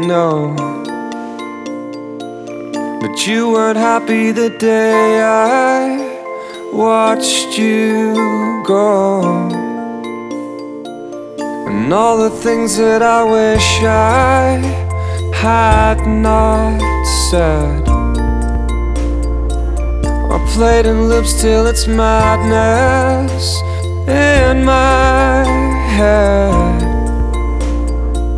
know. But you weren't happy the day I watched you go. And all the things that I wish I had not said are played in loops till it's madness in my head.